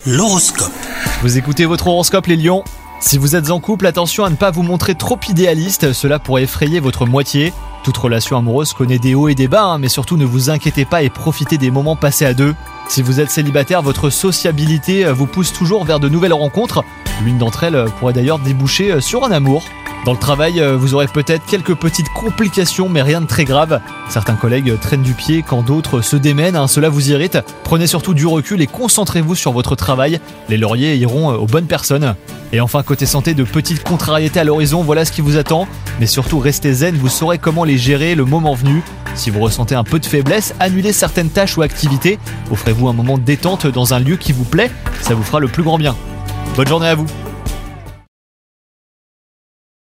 L'horoscope. Vous écoutez votre horoscope les lions. Si vous êtes en couple, attention à ne pas vous montrer trop idéaliste, cela pourrait effrayer votre moitié. Toute relation amoureuse connaît des hauts et des bas, mais surtout ne vous inquiétez pas et profitez des moments passés à deux. Si vous êtes célibataire, votre sociabilité vous pousse toujours vers de nouvelles rencontres. L'une d'entre elles pourrait d'ailleurs déboucher sur un amour. Dans le travail, vous aurez peut-être quelques petites complications, mais rien de très grave. Certains collègues traînent du pied quand d'autres se démènent, cela vous irrite. Prenez surtout du recul et concentrez-vous sur votre travail. Les lauriers iront aux bonnes personnes. Et enfin, côté santé, de petites contrariétés à l'horizon, voilà ce qui vous attend. Mais surtout, restez zen, vous saurez comment les gérer le moment venu. Si vous ressentez un peu de faiblesse, annulez certaines tâches ou activités. Offrez-vous un moment de détente dans un lieu qui vous plaît, ça vous fera le plus grand bien. Bonne journée à vous.